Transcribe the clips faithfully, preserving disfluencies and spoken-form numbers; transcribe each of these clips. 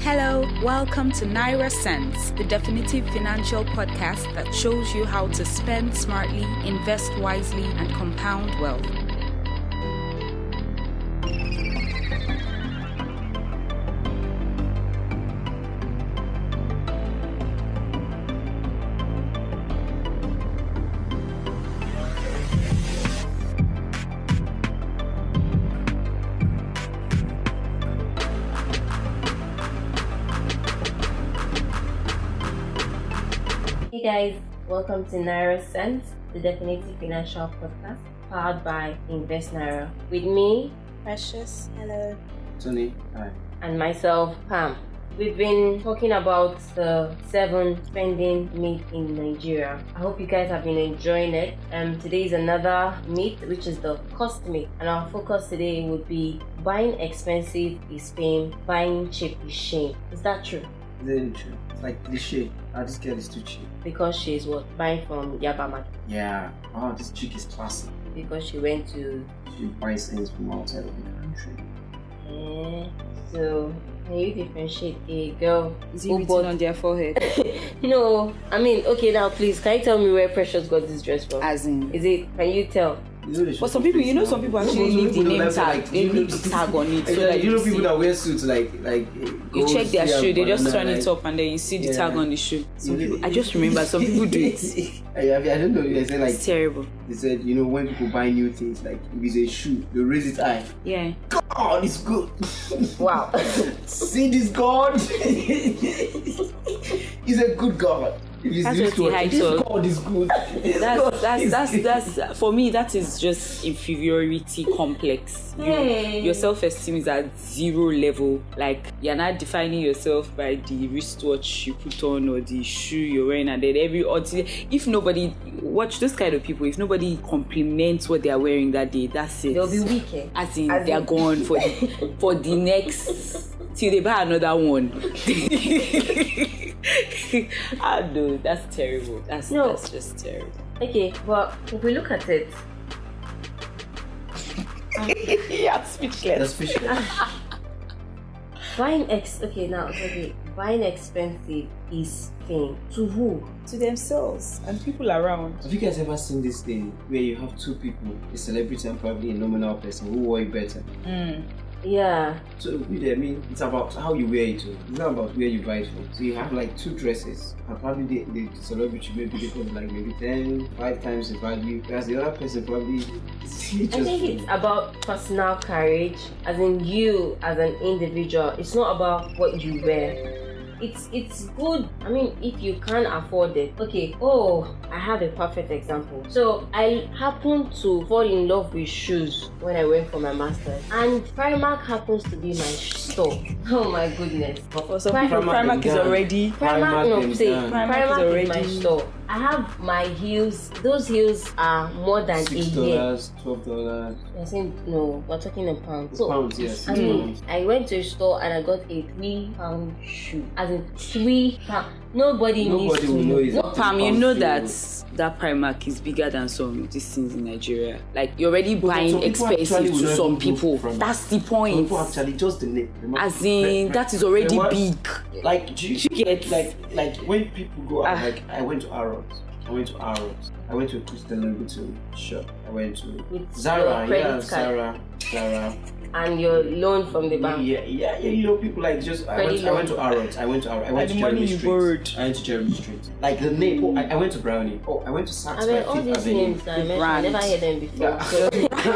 Hello, welcome to Naira Sense, the definitive financial podcast that shows you how to spend smartly, invest wisely, and compound wealth. Hey guys, welcome to Naira Sense, the definitive financial podcast powered by Invest Naira. With me, Precious, hello. Tony, hi. And myself, Pam. We've been talking about the seven spending myths in Nigeria. I hope you guys have been enjoying it. Um, today is another myth, which is the cost myth. And our focus today would be buying expensive is fame, buying cheap is shame. Is that true? Very true. It's like cliche. Ah, this girl is too cheap. Because she's what? Buying from Yaba Market. Yeah. Oh, this chick is classy. Because she went to... She buys things from outside of the country. Eh, so, can you differentiate a girl Is he who written bought... on their forehead? No, I mean, okay, now please, can you tell me where Precious got this dress from? As in... Is it, can you tell? You know, But some people, you know, some people actually leave the name tag. They leave the tag on it. So that you know you people see. that wear suits like like You check their shoe, they just turn like, it up and then you see the yeah. tag on the shoe. Some You people, know- I just remember some people do it. I, I don't know. They say like It's terrible. they said you know when people buy new things like if it's a shoe they raise it high. Yeah. God, it's good. Wow. See this God. He's a good God. If he's That's this what he God, hypes this on. God is good. This That's God that's is that's good. that's for me. That is just inferiority complex. You, Hey. Your self-esteem is at zero level. Like you're not defining yourself by the wristwatch you put on or the shoe you're wearing, and then every until if nobody watch those kind of people, if nobody compliments what they are wearing that day, that's it. They'll be weak, eh? As in, As they are in- gone for the for the next till they buy another one. Ah no, that's terrible. That's No. that's just terrible. Okay, but if we look at it, Yeah, speechless. That's fishy. buying ex... Okay, now, okay, buying expensive is fame. To who? To themselves and people around. Have you guys ever seen this thing where you have two people, a celebrity and probably a nominal person, who wear it better? Mm. Yeah. So really, I mean, it's about how you wear it too. It's not about where you buy it from. So you have like two dresses, and probably the, the celebrity maybe they cost like maybe ten, five times the value, whereas the other person probably is just. I think it's about personal courage, as in you as an individual. It's not about what you wear. It's it's good. I mean, if you can't afford it. Okay. Oh, I have a perfect example. So I happened to fall in love with shoes when I went for my master's, and Primark happens to be my sh- store. Oh my goodness. For some Pri- people, Primark is Primark already. Primark, Primark no, them say down. Primark, Primark is is already- my store. I have my heels. Those heels are more than Six a year. dollars, twelve dollars. I said no. We're talking in pounds. So Pounds, yes. I six mean, pounds. I went to a store and I got a three pound shoe. As in three pound. Nobody, needs Nobody to will know it's No, a Pam, you pound know shoe. that that Primark is bigger than some of these things in Nigeria. Like you're already But buying some people expensive actually to will not some even go people. from- That's the Some point. people actually just the name. As in, that is already What? big. Like, do you, You get- like, like when people go out, Ah. like I went to Arrows. I went to Arrows. I went to a Christian Louboutin shop. I went to With Zara. your credit Yeah, card. Zara. Zara. And your loan from the bank. Yeah, yeah, yeah. You know, people like just. I went, Credit I went to Arrows. I went to Arrows. I went And to the money Jeremy you Street. borrowed. I went to Jeremy Street. Like the name. Oh, I, I went to Brownie. Oh, I went to Saks I mean, by all Fifth these Avenue. names that I mentioned, I never Brand. heard them before. Yeah. So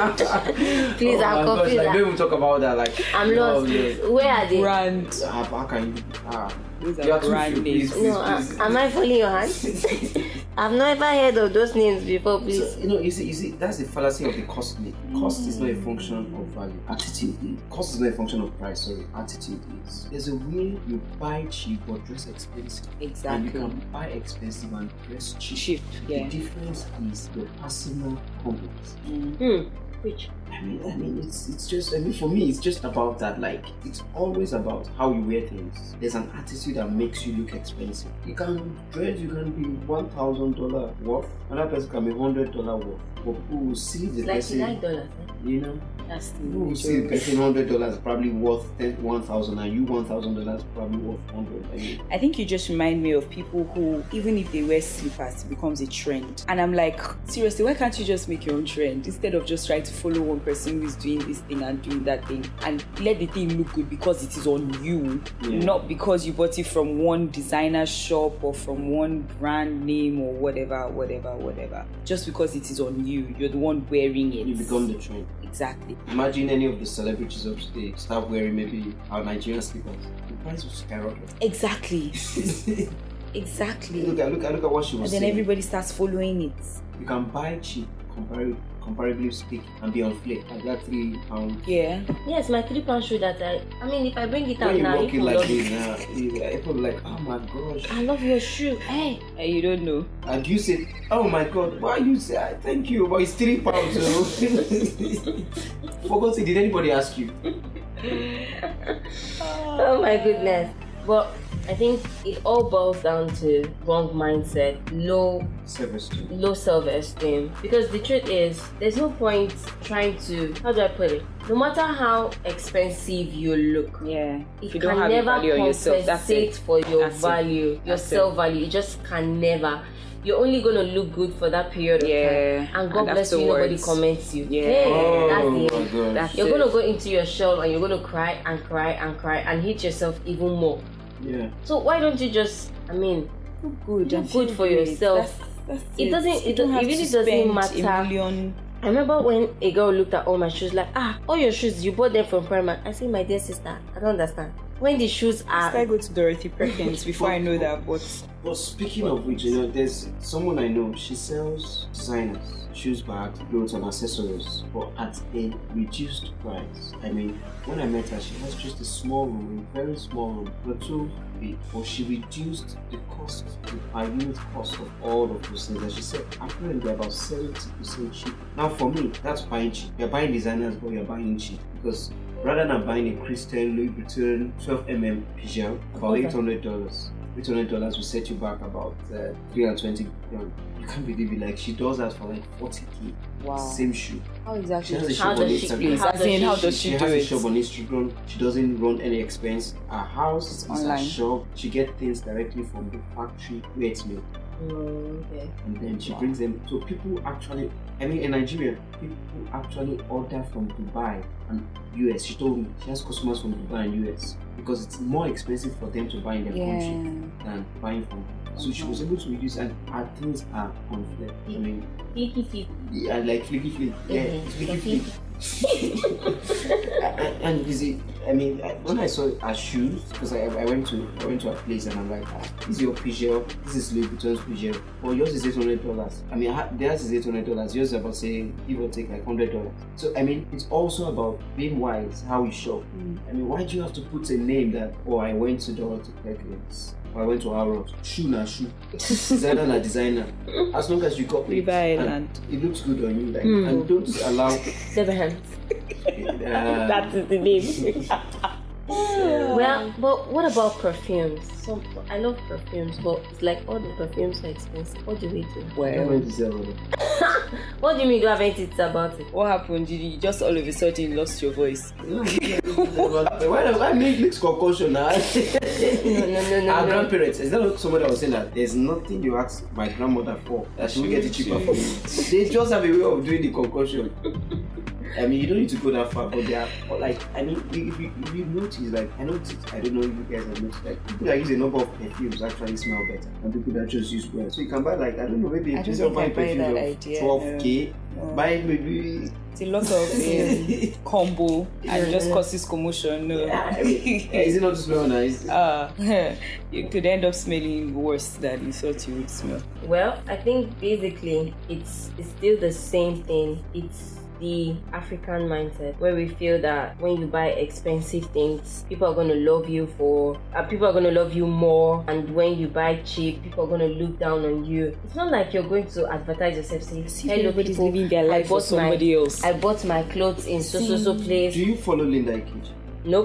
please, oh I'm my gosh, confused. like, don't even talk about that. Like, I'm no, lost. no. Where are they? Brand. Ah, how can you? Ah, These you are are too brand few, names. please, please, No, uh, please. am I following your hand? I've never heard of those names before, please. So, you know, you see, you see, that's the fallacy of the cost myth. Cost is not a function of value. Attitude is. Cost is not a function of price. Sorry, attitude is. There's a way you buy cheap or dress expensive. And you Exactly. can buy expensive and dress cheap. Cheap. Yeah. The difference is your personal competence. Mm. Hmm. Which? I mean, I mean, it's it's just. I mean, for me, it's just about that. Like, it's always about how you wear things. There's an attitude that makes you look expensive. You can dress. You can be one thousand dollar worth. Another person can be hundred dollar worth. But people will see the It's like person. nine dollars. Eh? You know, That's the You will see getting hundred dollars probably worth one thousand, and you one thousand dollars probably worth hundred. I mean, I think you just remind me of people who, even if they wear slippers, it becomes a trend. And I'm like, seriously, why can't you just make your own trend instead of just trying to follow one person who is doing this thing and doing that thing, and let the thing look good because it is on you, yeah. Not because you bought it from one designer shop or from one brand name or whatever, whatever, whatever. Just because it is on you, you're the one wearing it. You become the trend. Exactly. Imagine any of the celebrities of today start wearing maybe our Nigerian slippers. The price will skyrocket. Exactly. Exactly. Look at look at look at what she was saying. And then saying. everybody starts following it. You can buy cheap, compar- comparably speaking, and be on flake like that three pound. Yeah. Yes, my three pound shoe that I. I mean, if I bring it out when now, you walk in people like love this, it. now, you- people are like, oh my gosh. I love your shoe. Hey. Uh, you don't know. And you say, oh my god, why you say, "Ah, thank you, but it's three pounds. So. Forgot it. Did anybody ask you? Oh my goodness. But I think it all boils down to wrong mindset, low Self-esteem. low self-esteem. Because the truth is, there's no point trying to, how do I put it? No matter how expensive you look, Yeah. it If you don't can have your never value on yourself, that's compensate it. for your That's it. value, your That's it. self-value. It just can never. You're only gonna look good for that period of Yeah. time, and God And bless you, nobody afterwards- comments you. Yeah. Hey, Oh that's the my end. god. That's You're it. gonna go into your shell and you're gonna cry and cry and cry and hate yourself even more. Yeah. So why don't you just? I mean, Look good. Look and good feel for great. yourself. That's, that's It doesn't- You it don't do- have it really to doesn't spend matter. A million. I remember when a girl looked at all my shoes like, ah, all your shoes, you bought them from Primark. I said, my dear sister, I don't understand. When the shoes I are, go to Dorothy Perkins before I know that, but But speaking of which, you know, there's someone I know, she sells designers, shoes, bags, clothes, and accessories, but at a reduced price. I mean, when I met her, she has just a small room, a very small room, not too big, but she reduced the cost, the per unit cost of all of those things. And she said, apparently they're about seventy percent cheap. Now, for me, that's buying cheap. You're buying designers, but you're buying cheap because rather than buying a Christian Louis Vuitton twelve millimeter Pijama, about Okay. eight hundred dollars. eight hundred dollars will set you back about uh, three hundred twenty dollars. You can't believe it. Like, she does that for like forty k. wow. Same shoe. How She exactly? has a does shop How on does she- Instagram. how As in, how she- does she, She do has it? a shop on Instagram. She doesn't run any expense. Her house is her online. shop. She gets things directly from the factory where it's made. Mm, okay. And then she Wow. brings them. So people actually, I mean, in Nigeria, people actually order from Dubai and U S. She told me she has customers from Dubai and U S because it's more expensive for them to buy in their country Yeah. than buying from. So she was able to reduce, and her things are on flip. I mean, Flicky flip. yeah, like flicky flick. Yeah, Mhm. flicky flick. and, and you see, I mean, I- when I saw her shoes, because I, I went to I went to a place and I'm like, ah, this is your Peugeot, this is Louis Vuitton's Peugeot. Well, yours is eight hundred dollars. I mean, ha- theirs is eight hundred dollars. Yours is about saying give or take like hundred dollars. So I mean, it's also about being wise how you shop. Mm. I mean, why do you have to put a name that? Oh, I went to Dorothy Perkins. Or I went to Harrods. Shoe na shoe. Designer na designer. As long as you got it, River and Island. it looks good on you, like, Mm. and don't allow. Debenhams. Uh, That is the name. Well, but what about perfumes? Some I love perfumes, but it's like all the perfumes are expensive. What do we do? I don't Well, want to sell it. What do you mean you don't have anything to say about it? what happened? Did you just all of a sudden lost your voice? Why why make mix concussion now? No, no, no, no, Our no. grandparents, is that not somebody that was saying that there's nothing you ask my grandmother for that she will get it cheaper for you? They just have a way of doing the concussion. I mean, you don't need to go that far, but they are like, I mean, if you, if you notice, like, I noticed, I don't know if you guys have noticed, like, people that use a number of perfumes actually smell better than people that just use well. So you can buy, like, I don't know, maybe I don't instead of think I buying buy that perfume idea, of twelve k, no. No. buy maybe. It's a lot of um, combo and it just Yeah. causes commotion. No. Yeah, I mean, is it not to smell nice? Ah, you could end up smelling worse than you thought you would smell. Well, I think basically it's it's still the same thing. It's the African mindset where we feel that when you buy expensive things, people are going to love you for uh, people are going to love you more, and when you buy cheap, people are going to look down on you. It's not like you're going to advertise yourself saying, "Hello, Everybody's people, living their I life for bought my somebody else. I bought my clothes in so so so place." Do you follow Linda Ikeji? Nope.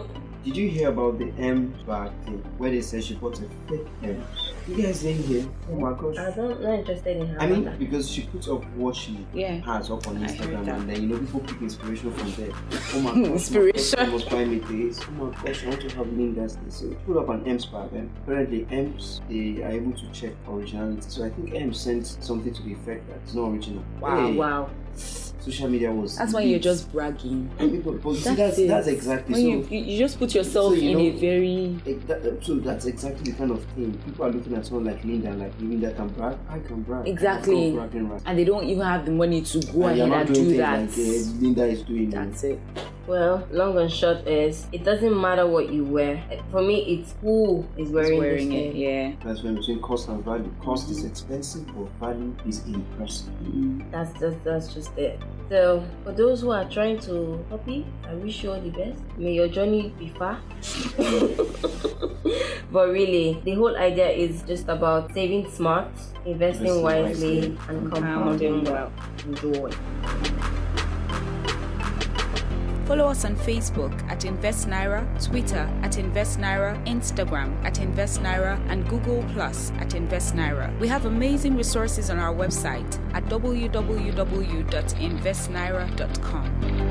Did you hear about the M bag thing where they said she bought a fake M? You guys didn't hear? Oh my gosh. I don't not interested in her. I mean, because she puts up what she Yeah. has up on I heard Instagram, that. and then you know people pick inspiration from there. Oh my gosh, Inspiration. my first time was buying me this. Oh my gosh, I want to have Linda's this. So put up an M's bag, and apparently M's they are able to check originality. So I think M sent something to the effect that it's not original. Wow. Hey, Wow. social media was. That's when you're just bragging. And people, but you see, That's that's it. that's exactly When so. you, you you just put yourself So, you in know- a very Eh, that- so that's exactly the kind of thing. People are looking at someone like Linda, and like Linda can brag. I can brag. Exactly. I'm bragging right. and they don't even have the money to go And you're ahead not and doing do things that. like uh, Linda is doing. That's it. Well, long and short is it doesn't matter what you wear. For me, it's who is He's wearing, wearing this it, thing. yeah. That's when between cost and value. Cost is expensive, but value is impressive. Mm. That's just that's just it. So for those who are trying to copy, I wish you all the best. May your journey be far. But really, the whole idea is just about saving smart, investing Investing wisely, wisely, and compounding compounding well. Enjoy. Follow us on Facebook at Invest Naira, Twitter at Invest Naira, Instagram at Invest Naira, and Google Plus at Invest Naira. We have amazing resources on our website at w w w dot invest naira dot com.